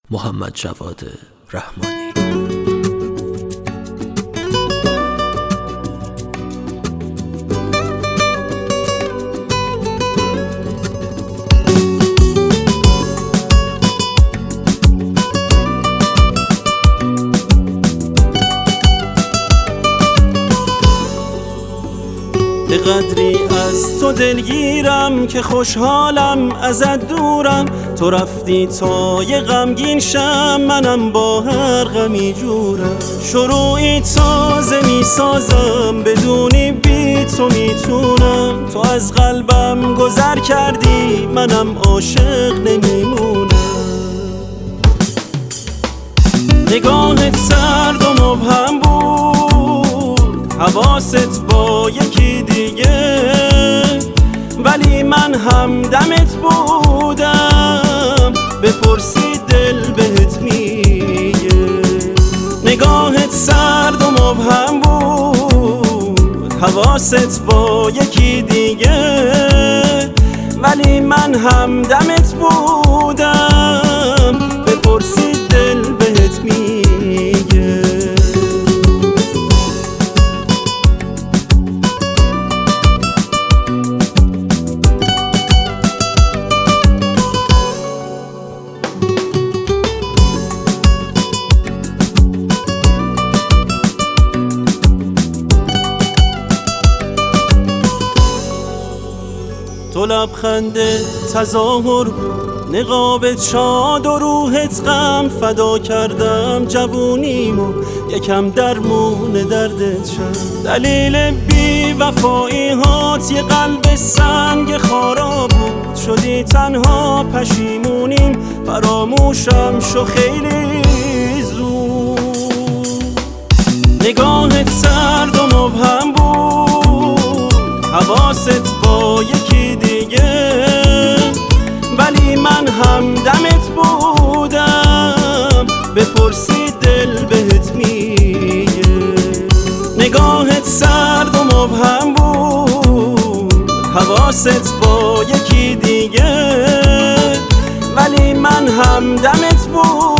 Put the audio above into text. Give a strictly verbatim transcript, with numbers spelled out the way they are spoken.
محمد جواد رحمانی. به قدری از تو دلگیرم که خوشحالم ازت دورم. تو رفتی تا یه غمگین شم، منم با هر غمی جورم. شروعی تازه می سازم، بدونی بی تو میتونم. تو از قلبم گذر کردی، منم عاشق نمیمونم. نگاهت سرد و مبهم بود، حواست با یکی دیگه، ولی من همدمت بودم. بپرسی دل بهت میگه. نگاهت سرد و مبهم بود، حواست با یکی دیگه، ولی من همدمت بودم. بپرسی دل بهت میگه. تو لبخنده تظاهر بود، نقابت شاد و روحت غم. فدا کردم جوونیمو، یکم درمون دردت شد. دلیل بی وفایی هات یه قلب سنگ خارا بود. شدی تنها پشیمونیم، فراموشم شو خیلی زود. نگاهت سرد و مبهم بود، حواست با یکی دیگه، ولی من همدمت بودم. بپرسی دل بهت میگه. نگاهت سرد و مبهم بود، حواست با یکی دیگه، ولی من همدمت بودم.